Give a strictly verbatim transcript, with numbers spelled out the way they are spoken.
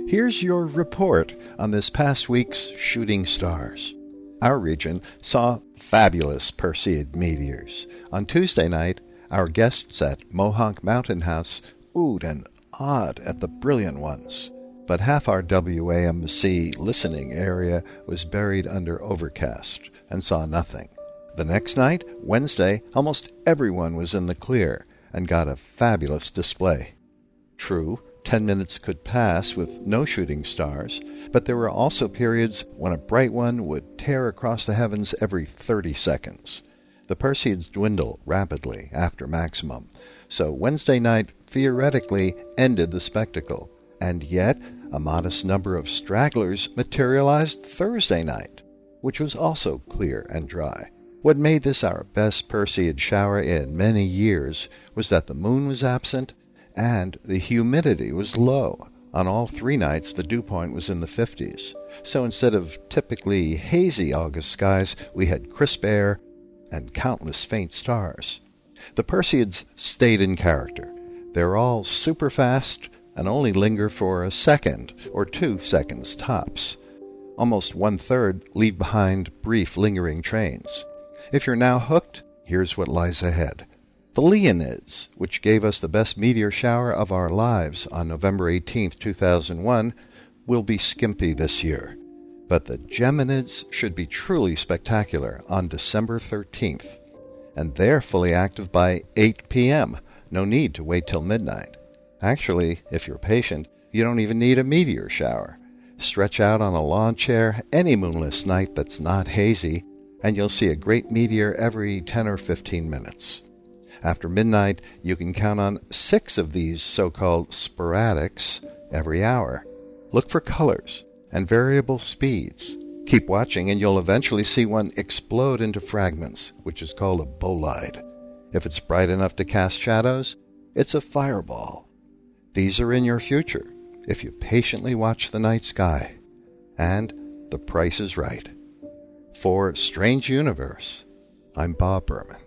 Here's your report on this past week's shooting stars. Our region saw fabulous Perseid meteors. On Tuesday night, our guests at Mohonk Mountain House oohed and awed at the brilliant ones. But half our W A M C listening area was buried under overcast and saw nothing. The next night, Wednesday, almost everyone was in the clear and got a fabulous display. True, ten minutes could pass with no shooting stars, but there were also periods when a bright one would tear across the heavens every thirty seconds. The Perseids dwindle rapidly after maximum, so Wednesday night theoretically ended the spectacle, and yet a modest number of stragglers materialized Thursday night, which was also clear and dry. What made this our best Perseid shower in many years was that the moon was absent and the humidity was low. On all three nights, the dew point was in the fifties. So instead of typically hazy August skies, we had crisp air and countless faint stars. The Perseids stayed in character. They're all super fast and only linger for a second or two seconds tops. Almost one-third leave behind brief lingering trains. If you're now hooked, here's what lies ahead. The Leonids, which gave us the best meteor shower of our lives on November eighteenth, two thousand one, will be skimpy this year. But the Geminids should be truly spectacular on December thirteenth. And they're fully active by eight p.m. No need to wait till midnight. Actually, if you're patient, you don't even need a meteor shower. Stretch out on a lawn chair any moonless night that's not hazy, and you'll see a great meteor every ten or fifteen minutes. After midnight, you can count on six of these so-called sporadics every hour. Look for colors and variable speeds. Keep watching and you'll eventually see one explode into fragments, which is called a bolide. If it's bright enough to cast shadows, it's a fireball. These are in your future if you patiently watch the night sky. And the price is right. For Strange Universe, I'm Bob Berman.